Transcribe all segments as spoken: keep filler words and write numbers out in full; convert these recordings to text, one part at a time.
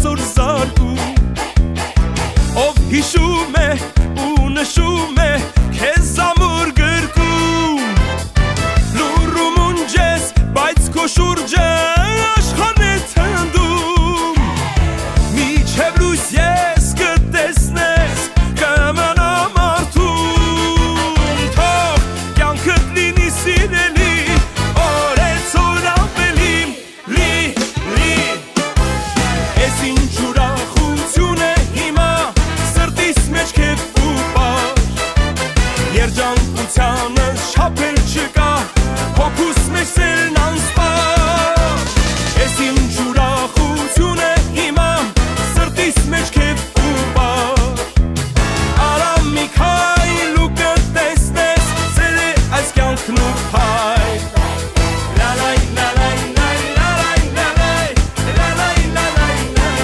այսօր զարգում Ով հիշում է ու նշում է քեզ ամուր գրկում Լուրում ունջես, բայց քո շուրջը աշխարհն է թնդում Միջև լույս ես կտեսնես կմնամ արթուն Թող կյանքդ լինի սիրելի օրեցօր ավելի լի, լի Ես ինչ ուրախություն է հիմա սրտիս մեջ քեֆ ու պար Երջանկությանը շապել չկա հոգուս մեջ սերն անսպար Ես ինչ ուրախություն է հիմա սրտիս մեջ քեֆ ու պար Արամ մի քայլ ու կտեսնես սեր է այս կյանքն ու փայլ Լա լայ լա լայ լայ լա լայ լա լայ լա լայ լա լայ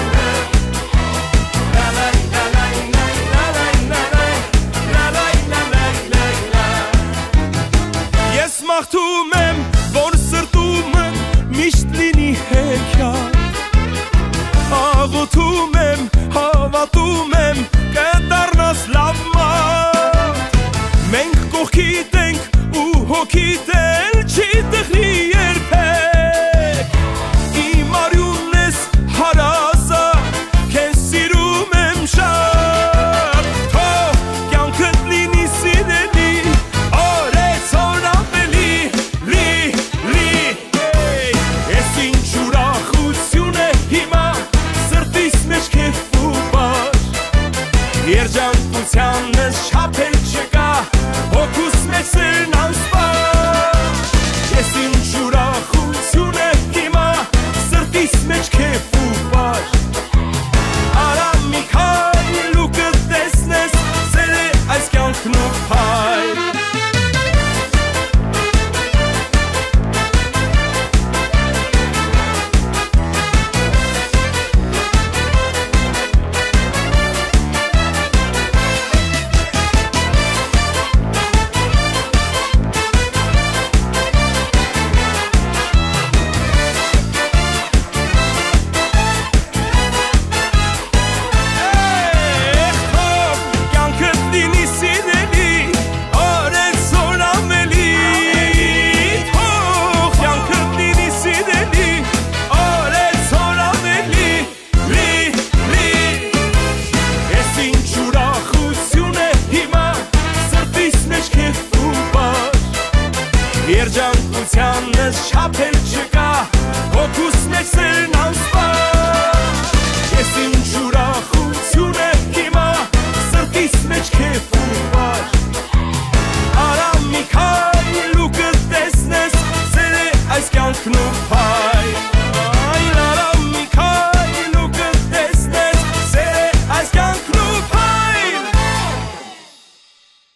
լա լայ Լա լայ լա լայ լա լայ լա լայ լա լայ լա լայ լայ Ես մաղթում եմ, որ սրտումը միշտ լինի հեքիաթ Աղոթում եմ, հավատում եմ, կդառնաս լավ մարդ Մենք կողքիդ ենք ու հոգիդ էլ չի տխրի երբեք Իմ արյունն ես հարազատ, քեզ սիրում եմ շատ Թող կյանքդ լինի սիրելի օրեցօր ավելի լի, լի Ես ինչ ուրախություն է հիմա սրտիս մեջ քեֆ ու պար Երջանկությանը շապել չկա հոգուս մեջ սերն անսպար Ես ինչ ուրախություն է հիմա սրտիս մեջ քեֆ ու պար Արամ մի քայլ ու կտեսնես սեր է այս կյանքն ու փայլ Երջանկությանը շապել չկա հոգուս մեջ սերն անսպար Ես իմ